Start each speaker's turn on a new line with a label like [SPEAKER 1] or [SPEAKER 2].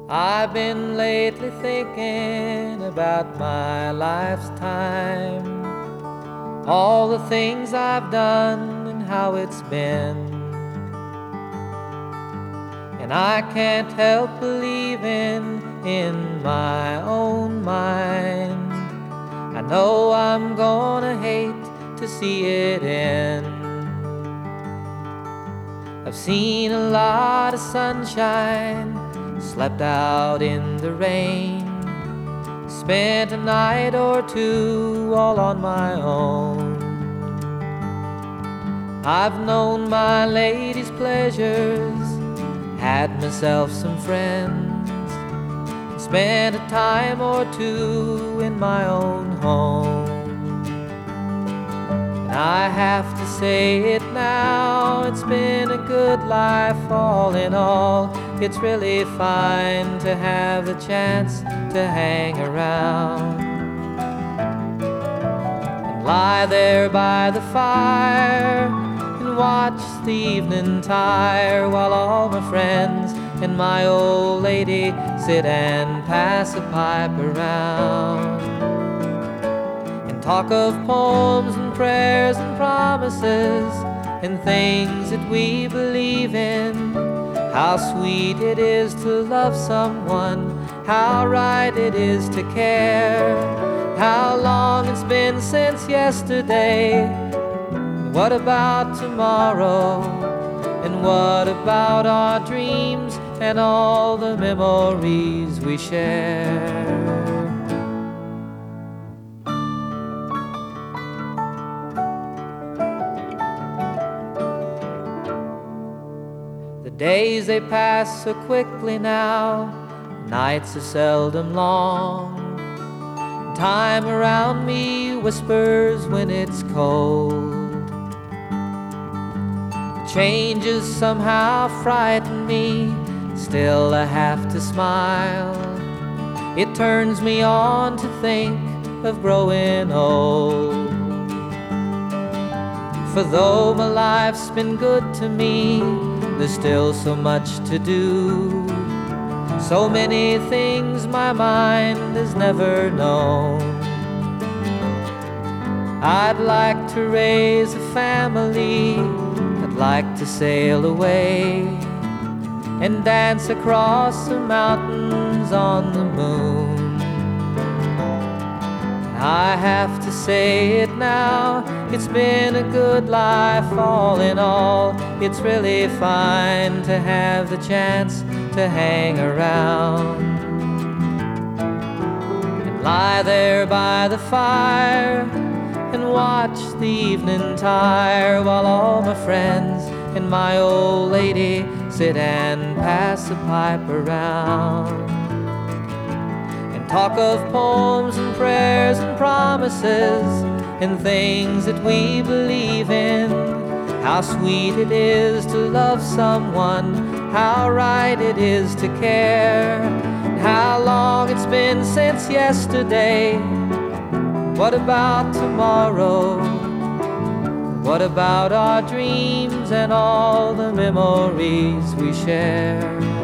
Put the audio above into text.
[SPEAKER 1] I've been lately thinking about my life's time, all the things I've done and how it's been. And I can't help believing in my own mind. I know I'm gonna hate to see it end. I've seen a lot of sunshine, slept out in the rain, spent a night or two all on my own. I've known my lady's pleasures, had myself some friends, spent a time or two in my own home. And I have to say it now, it's been a good life all in all. It's really fine to have the chance to hang around and lie there by the fire and watch the evening tire, while all my friends and my old lady sit and pass a pipe around and talk of poems and prayers and promises and things that we believe in. How sweet it is to love someone, how right it is to care, how long it's been since yesterday. What about tomorrow? And what about our dreams and all the memories we share? The days they pass so quickly now, nights are seldom long. Time around me whispers when it's cold. Changes somehow frighten me, still I have to smile. It turns me on to think of growing old. For though my life's been good to me, there's still so much to do, so many things my mind has never known. I'd like to raise a family, I'd like to sail away and dance across the mountains on the moon. I have to say it now, it's been a good life all in all. It's really fine to have the chance to hang around and lie there by the fire and watch the evening tire, while all my friends and my old lady sit and pass the pipe around and talk of poems and prayers and promises and things that we believe in. How sweet it is to love someone, how right it is to care, and how long it's been since yesterday. What about tomorrow? What about our dreams and all the memories we share?